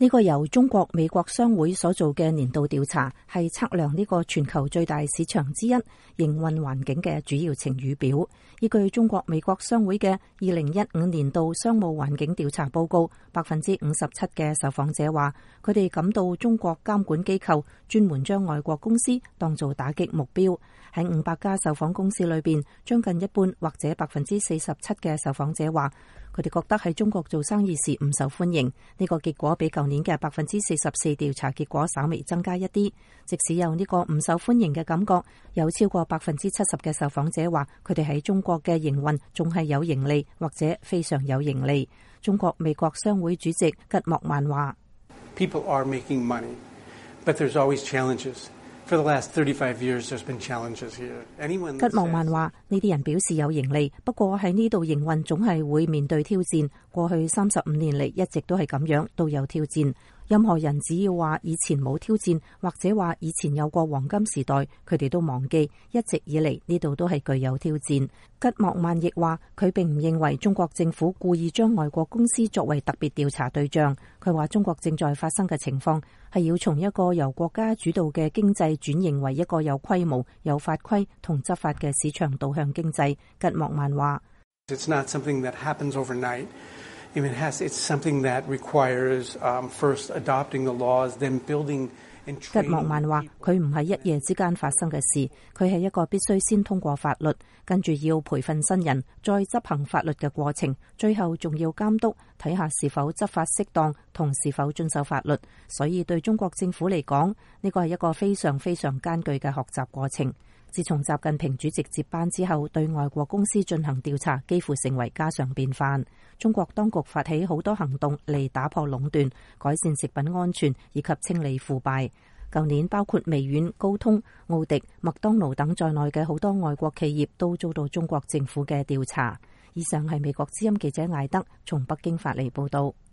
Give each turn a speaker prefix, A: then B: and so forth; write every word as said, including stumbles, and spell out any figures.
A: 呢個由中國美國商會所做嘅年度調查，係測量呢個全球最大市場之一營運環境嘅主要晴雨表。依據中國美國商會嘅二零一五年度商務環境調查報告，百分之五十七嘅受訪者話，佢哋感到中國監管機構專門將外國公司當做打擊目標。喺五百家受訪公司裏邊，將近一半或者百分之四十七嘅受訪者話，佢哋覺得喺中國做生意時唔受歡迎。呢個結果比舊年嘅百分之四十四調查結果稍微增加一啲。即使有呢個唔受歡迎嘅感覺，有超過百分之七十嘅受訪者話，佢哋喺中國嘅營運仲係有盈利或者非常有盈利。中國美國商會主席吉莫曼話
B: ：People are making money, but there's always challenges. For the last thirty-five years, there's been challenges here. Anyone
A: 吉莫曼話：呢啲人表示有盈利，不過喺呢度營運總係會面對挑戰。過去三十五年嚟一直都係咁樣，都有挑戰。任何人只要話以前冇挑戰，或者話以前有過黃金時代，佢哋都忘記一直以嚟呢度都係具有挑戰。吉莫曼亦話佢並唔認為中國政府故意將外國公司作為特別調查對象。佢話中國正在發生嘅情況係要從一個由國家主導嘅經濟轉型為一個有規模、有法規同執法嘅市場導向經濟。吉莫曼話
B: ：It's not something that happens overnight. It has, it's something that requires um, first adopting the laws, then building and training.
A: 吉莫曼話：佢唔係一夜之間發生嘅事，佢係一個必須先通過法律，跟住要培訓新人，再執行法律嘅過程，最後仲要監督，睇下是否執法適當同是否遵守法律。所以對中國政府嚟講，呢個係一個非常非常艱巨嘅學習過程。自從習近平主席接班之後，對外國公司進行調查幾乎成為家常便飯。中國當局發起好多行動嚟打破壟斷、改善食品安全以及清理腐敗。舊年包括微軟、高通、奧迪、麥當勞等在內嘅好多外國企業都遭到中國政府嘅調查。以上係美國之音記者艾德從北京發嚟報道。